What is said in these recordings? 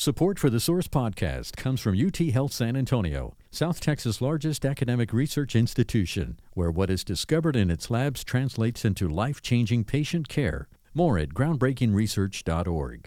Support for the Source podcast comes from UT Health San Antonio, South Texas' largest academic research institution, where what is discovered in its labs translates into life-changing patient care. More at groundbreakingresearch.org.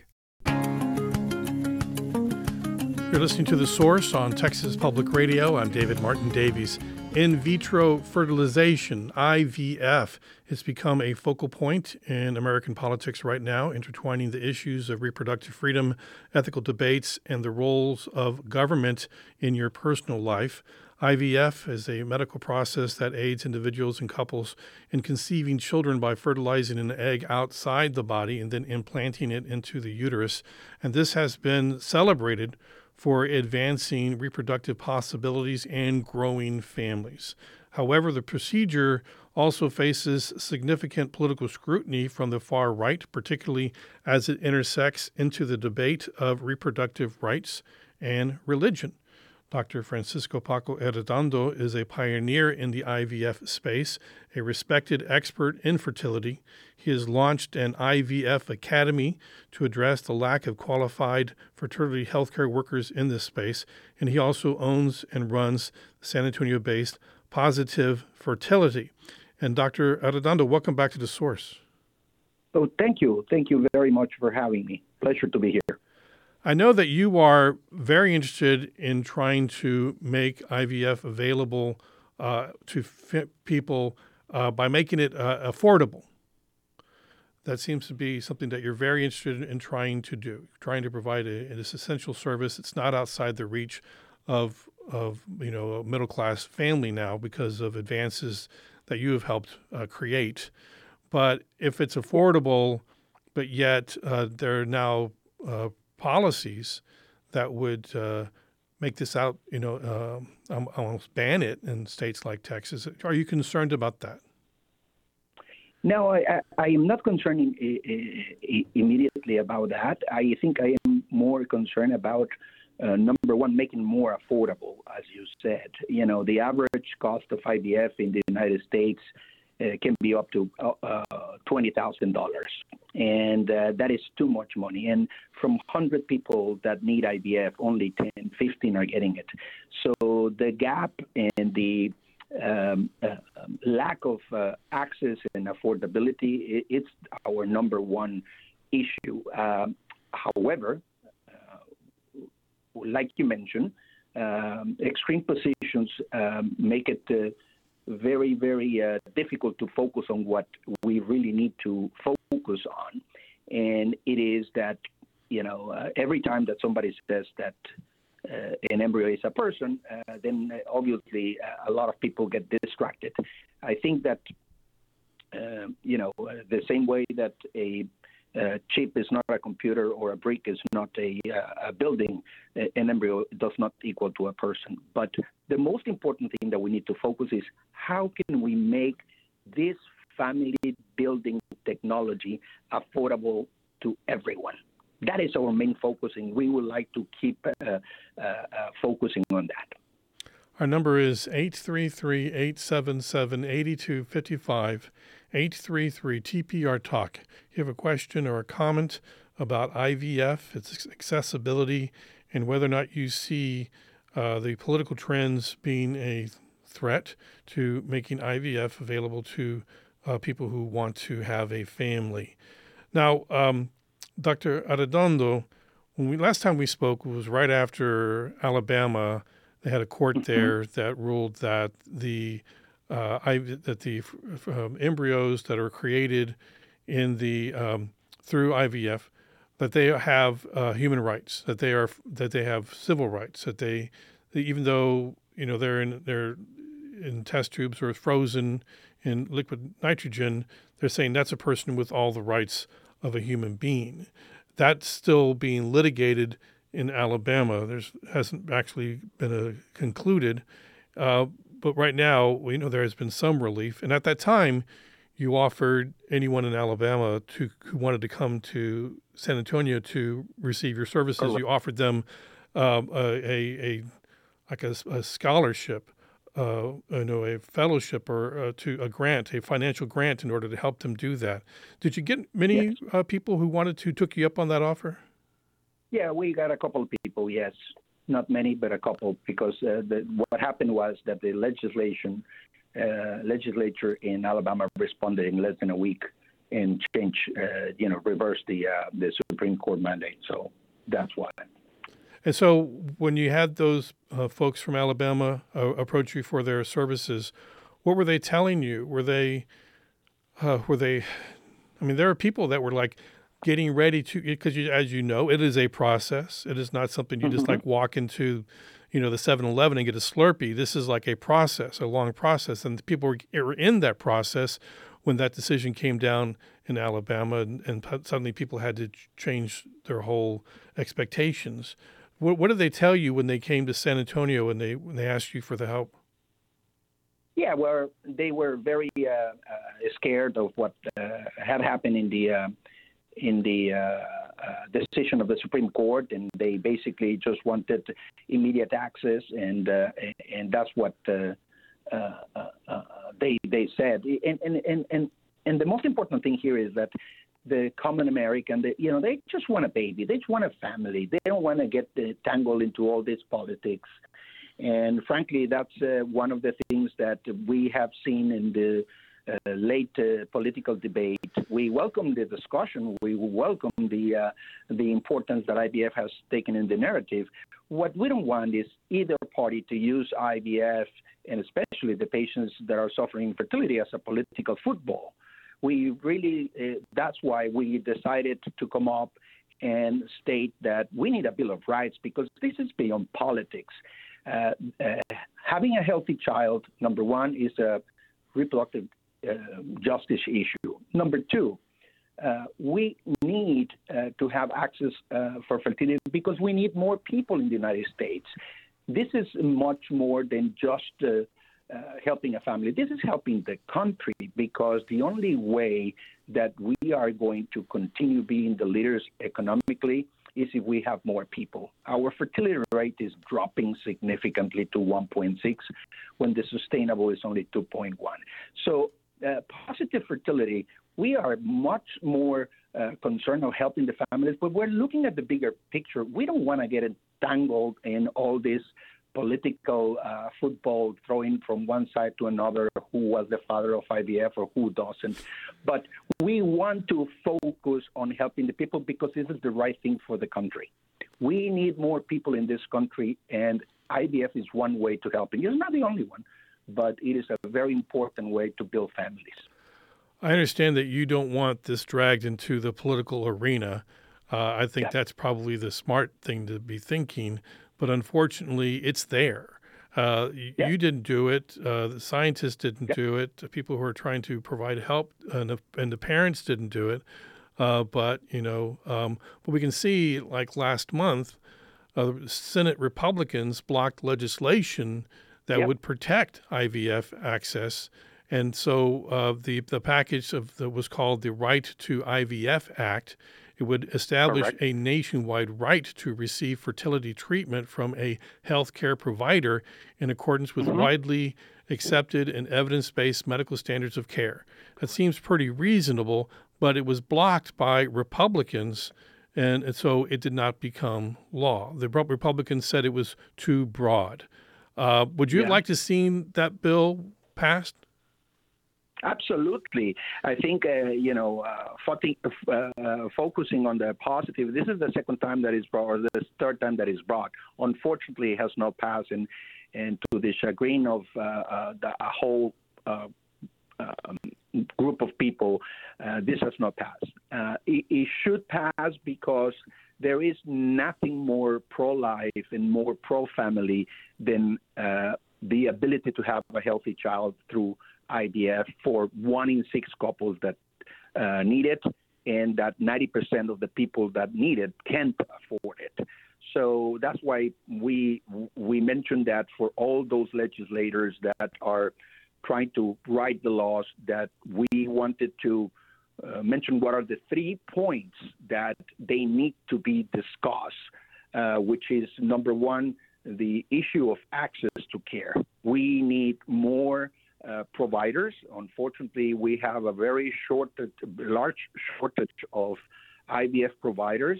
You're listening to The Source on Texas Public Radio. I'm David Martin Davies. In vitro fertilization, IVF, has become a focal point in American politics right now, intertwining the issues of reproductive freedom, ethical debates, and the roles of government in your personal life. IVF is a medical process that aids individuals and couples in conceiving children by fertilizing an egg outside the body and then implanting it into the uterus. And this has been celebrated for advancing reproductive possibilities and growing families. However, the procedure also faces significant political scrutiny from the far right, particularly as it intersects into the debate of reproductive rights and religion. Dr. Francisco Paco Arredondo is a pioneer in the IVF space, a respected expert in fertility. He has launched an IVF academy to address the lack of qualified fertility healthcare workers in this space, and he also owns and runs San Antonio-based Positive Fertility. And Dr. Arredondo, welcome back to The Source. Oh, thank you. Thank you very much for having me. Pleasure to be here. I know that you are very interested in trying to make IVF available to people by making it affordable. That seems to be something that you're very interested in trying to do, trying to provide this essential service. It's not outside the reach of a middle-class family now because of advances that you have helped create. But if it's affordable, but yet there are now policies that would make this almost ban it in states like Texas. Are you concerned about that? No, I am not concerned immediately about that. I think I am more concerned about, number one, making more affordable, as you said. You know, the average cost of IVF in the United States can be up to $20,000. And that is too much money. And from 100 people that need IVF, only 10, 15 are getting it. So the gap and the lack of access and affordability, it's our number one issue. However, like you mentioned, extreme positions make it very, very difficult to focus on what we really need to focus on. And it is that, every time that somebody says that an embryo is a person, then obviously a lot of people get distracted. I think that, the same way that a chip is not a computer or a brick is not a building, an embryo does not equal to a person. But the most important thing that we need to focus is how can we make this family building technology affordable to everyone? That is our main focus, and we would like to keep focusing on that. Our number is 833-877-8255, 833-TPR-TALK. You have a question or a comment about IVF, its accessibility, and whether or not you see the political trends being a threat to making IVF available to people who want to have a family. Now, Dr. Arredondo, last time we spoke was right after Alabama. They had a court there that ruled that the embryos that are created in the through IVF, that they have human rights, that they have civil rights, that they even though they're in test tubes or frozen in liquid nitrogen, they're saying that's a person with all the rights of a human being. That's still being litigated in Alabama. There hasn't actually been concluded, but right now we know there has been some relief. And at that time, you offered anyone in Alabama who wanted to come to San Antonio to receive your services. Correct. You offered them a scholarship, a fellowship, or a grant, a financial grant, in order to help them do that. Did you get many people who took you up on that offer? Yeah, we got a couple of people, yes. Not many, but a couple, because what happened was that the legislature in Alabama responded in less than a week and reversed the Supreme Court mandate. So that's why. And so when you had those folks from Alabama approach you for their services, what were they telling you? Were they, I mean, there are people that were like getting ready to, because as you know, it is a process. It is not something you just like walk into, the 7-Eleven and get a Slurpee. This is like a process, a long process. And people were in that process when that decision came down in Alabama, and suddenly people had to change their whole expectations. What did they tell you when they came to San Antonio and they asked you for the help? Yeah, well, they were very scared of what had happened in the decision of the Supreme Court, and they basically just wanted immediate access, and that's what they said. And the most important thing here is that the common American, they just want a baby, they just want a family, they don't want to get tangled into all this politics. And frankly, that's one of the things that we have seen in the late political debate. We welcome the discussion. We welcome the importance that IVF has taken in the narrative. What we don't want is either party to use IVF, and especially the patients that are suffering infertility, as a political football. We really, that's why we decided to come up and state that we need a Bill of Rights, because this is beyond politics. Having a healthy child, number one, is a reproductive justice issue. Number two, we need to have access for fertility because we need more people in the United States. This is much more than just helping a family. This is helping the country, because the only way that we are going to continue being the leaders economically is if we have more people. Our fertility rate is dropping significantly to 1.6 when the sustainable is only 2.1. So positive fertility, we are much more concerned of helping the families, but we're looking at the bigger picture. We don't want to get entangled in all this political football, throwing from one side to another, who was the father of IVF or who doesn't. But we want to focus on helping the people because this is the right thing for the country. We need more people in this country, and IVF is one way to help. And it's not the only one, but it is a very important way to build families. I understand that you don't want this dragged into the political arena. I think that's probably the smart thing to be thinking. But unfortunately, it's there. You didn't do it. The scientists didn't do it. The people who are trying to provide help and the parents didn't do it. But we can see, like last month, Senate Republicans blocked legislation that would protect IVF access. And so the package that was called the Right to IVF Act. It would establish a nationwide right to receive fertility treatment from a health care provider in accordance with widely accepted and evidence-based medical standards of care. That seems pretty reasonable, but it was blocked by Republicans, and so it did not become law. The Republicans said it was too broad. Would you like to see that bill passed? Absolutely. I think, focusing on the positive, this is the second time that is brought, or the third time that is brought. Unfortunately, it has not passed, and to the chagrin of a whole group of people, this has not passed. It should pass because there is nothing more pro-life and more pro-family than the ability to have a healthy child through IVF for 1 in 6 couples that need it, and that 90% of the people that need it can't afford it. So that's why we mentioned that for all those legislators that are trying to write the laws, that we wanted to mention what are the 3 points that they need to be discussed, which is, number one, the issue of access to care. We need more providers. Unfortunately, we have a very large shortage of IVF providers.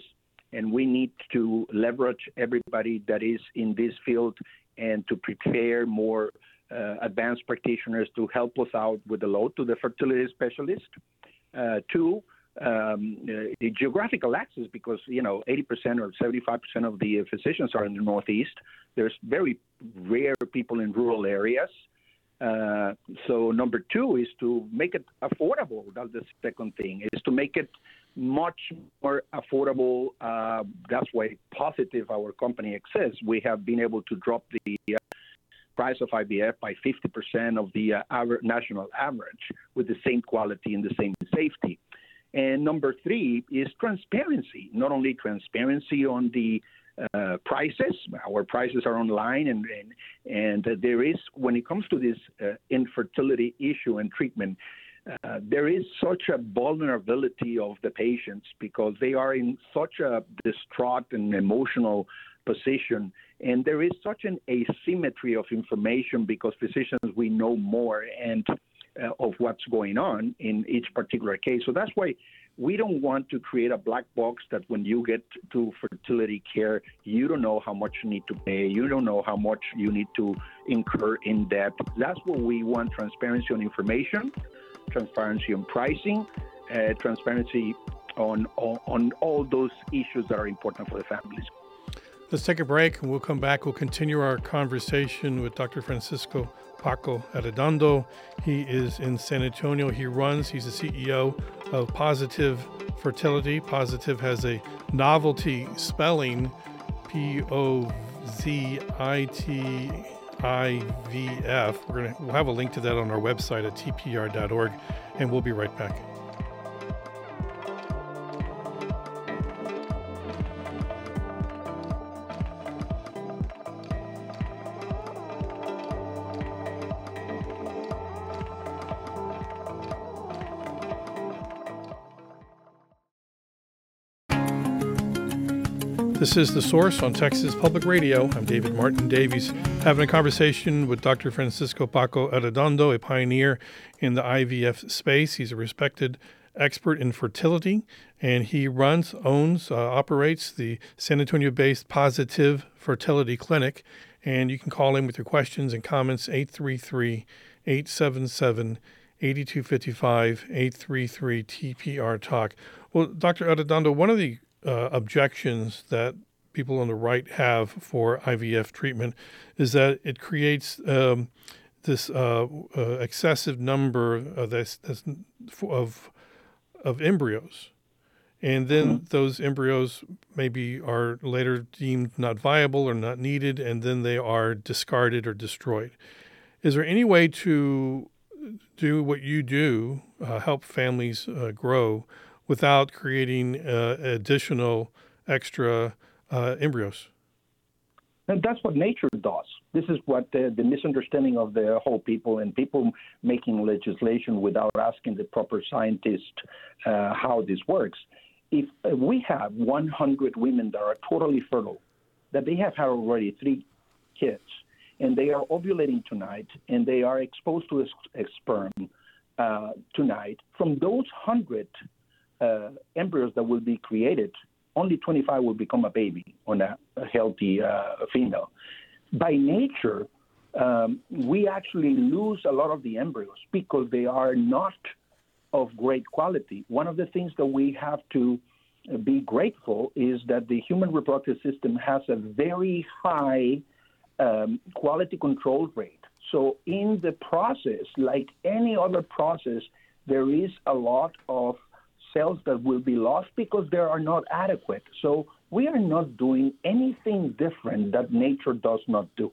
and we need to leverage everybody that is in this field and to prepare more advanced practitioners to help us out with the load to the fertility specialist. Two, the geographical access, because 80% or 75% of the physicians are in the Northeast. There's very rare people in rural areas. So number two is to make it affordable. That's the second thing, is to make it much more affordable. That's why Positive, our company, exists. We have been able to drop the price of IVF by 50% of the national average with the same quality and the same safety. And number three is transparency, not only transparency on the prices. Our prices are online, and there is, when it comes to this infertility issue and treatment, there is such a vulnerability of the patients because they are in such a distraught and emotional position, and there is such an asymmetry of information because physicians, we know more and of what's going on in each particular case. So that's why we don't want to create a black box that when you get to fertility care, you don't know how much you need to pay, you don't know how much you need to incur in debt. That's what we want: transparency on information, transparency on pricing, transparency on all those issues that are important for the families. Let's take a break, and we'll come back. We'll continue our conversation with Dr. Francisco Paco Arredondo. He is in San Antonio. He's the CEO of Positive Fertility. Positive has a novelty spelling, POZITIVF. We'll have a link to that on our website at tpr.org, and we'll be right back. This is The Source on Texas Public Radio. I'm David Martin Davies, having a conversation with Dr. Francisco Paco Arredondo, a pioneer in the IVF space. He's a respected expert in fertility, and he operates the San Antonio-based Positive Fertility Clinic. And you can call in with your questions and comments, 833-877-8255, 833-TPR-TALK. Well, Dr. Arredondo, one of the objections that people on the right have for IVF treatment is that it creates this excessive number of embryos, and then those embryos maybe are later deemed not viable or not needed, and then they are discarded or destroyed. Is there any way to do what you do, help families grow, without creating additional extra embryos? And that's what nature does. This is what the misunderstanding of the whole people and people making legislation without asking the proper scientists how this works. If we have 100 women that are totally fertile, that they have had already 3 kids, and they are ovulating tonight, and they are exposed to a sperm tonight, from those 100 embryos that will be created, only 25 will become a baby on a healthy female. By nature, we actually lose a lot of the embryos because they are not of great quality. One of the things that we have to be grateful is that the human reproductive system has a very high quality control rate. So in the process, like any other process, there is a lot of cells that will be lost because they are not adequate. So we are not doing anything different that nature does not do.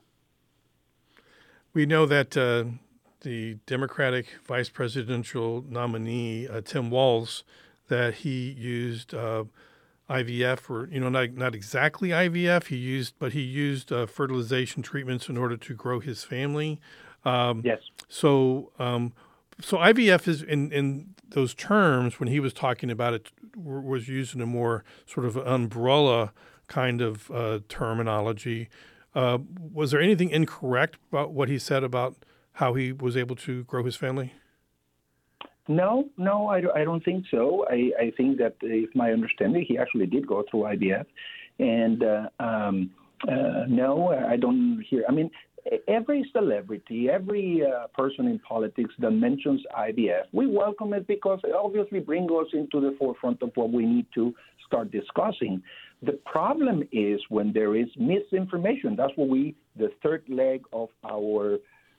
We know that the Democratic vice presidential nominee, Tim Walz, that he used IVF, or not exactly IVF. He used fertilization treatments in order to grow his family. Yes. So IVF is in those terms, when he was talking about it, was used in a more sort of umbrella kind of terminology. Was there anything incorrect about what he said about how he was able to grow his family? No, I don't think so. I think that, if my understanding, he actually did go through IVF, and no, I don't hear. I mean, every celebrity, every person in politics that mentions IVF, we welcome it because it obviously brings us into the forefront of what we need to start discussing. The problem is when there is misinformation. That's what the third leg of our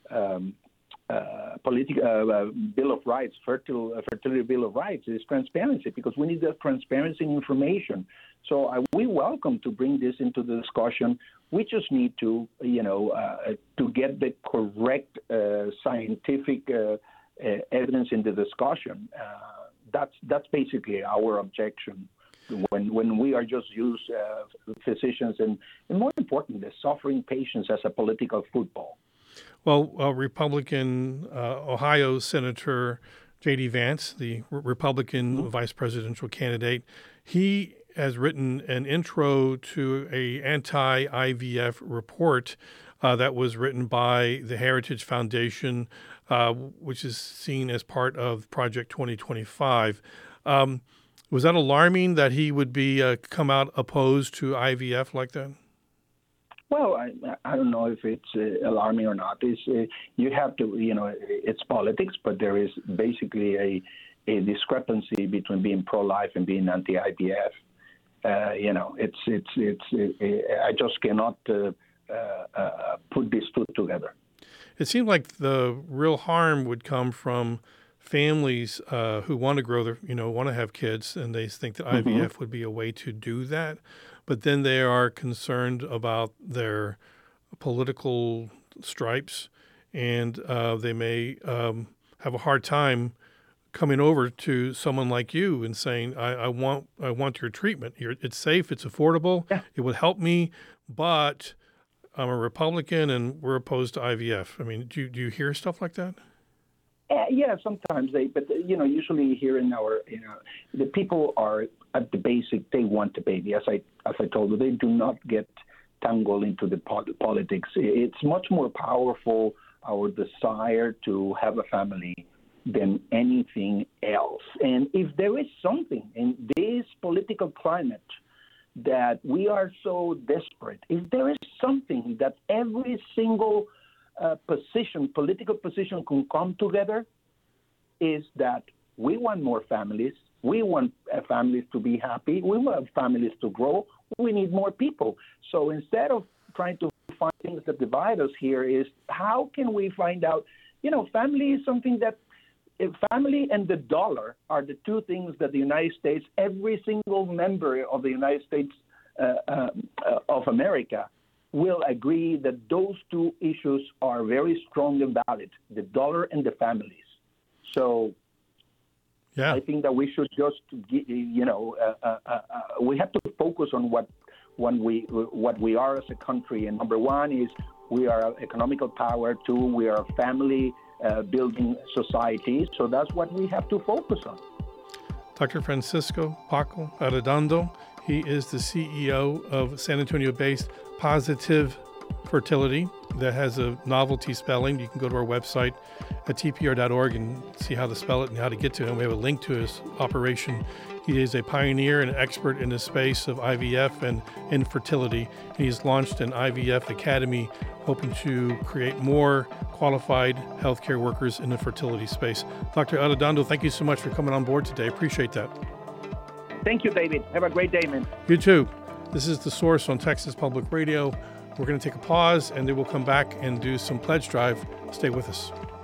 Bill of Rights, fertility Bill of Rights, is transparency, because we need that transparency in information. So we welcome to bring this into the discussion. We just need to, to get the correct scientific evidence in the discussion. That's basically our objection. When we are just use physicians and more importantly, suffering patients as a political football. Well, Republican Ohio Senator J.D. Vance, the Republican vice presidential candidate, he has written an intro to a anti-IVF report that was written by the Heritage Foundation, which is seen as part of Project 2025. Was that alarming that he would be come out opposed to IVF like that? Well, I don't know if it's alarming or not. You have to, it's politics, but there is basically a discrepancy between being pro-life and being anti-IVF. I just cannot put these two together. It seemed like the real harm would come from families who want to grow want to have kids, and they think that IVF would be a way to do that. But then they are concerned about their political stripes, and they may have a hard time coming over to someone like you and saying, I want your treatment. It's safe, it's affordable, It would help me, but I'm a Republican and we're opposed to IVF. I mean, do you hear stuff like that? Yeah, sometimes but usually here in our, the people are at the basic, they want the baby. As I told you, they do not get tangled into the politics. It's much more powerful, our desire to have a family, than anything else. And if there is something in this political climate that we are so desperate, if there is something that every single political position can come together, is that we want more families. We want families to be happy. We want families to grow. We need more people. So instead of trying to find things that divide us here, is how can we find out, family is something that, family and the dollar are the two things that the United States, every single member of the United States of America, will agree that those two issues are very strong and valid, the dollar and the families. So I think that we should just, we have to focus on what we are as a country. And number one is we are an economical power. Two, we are a family building society. So that's what we have to focus on. Dr. Francisco Paco Arredondo, he is the CEO of San Antonio-based Positive Fertility that has a novelty spelling. You can go to our website at tpr.org and see how to spell it and how to get to him. We have a link to his operation. He is a pioneer and an expert in the space of IVF and infertility. He's launched an IVF Academy, hoping to create more qualified healthcare workers in the fertility space. Dr. Arredondo, thank you so much for coming on board today. Appreciate that. Thank you, David. Have a great day, man. You too. This is The Source on Texas Public Radio. We're going to take a pause, and then we'll come back and do some pledge drive. Stay with us.